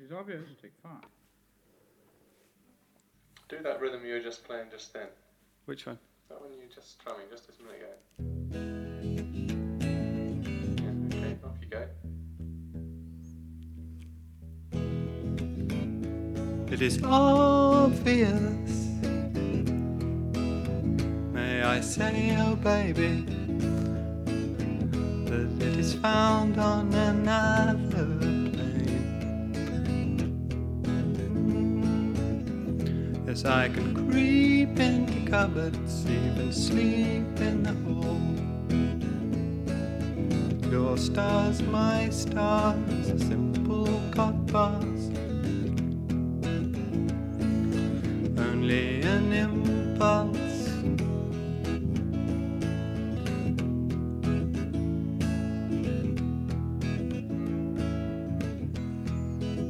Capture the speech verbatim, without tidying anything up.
It's obvious to take five. Do that rhythm you were just playing just then. Which one? That one you were just strumming just a minute ago. Yeah, okay, off you go. It is obvious, may I say, oh baby, that it is found on another plane. Yes, I can creep into cupboards, even sleep in the hall. Your stars, my stars, a simple copper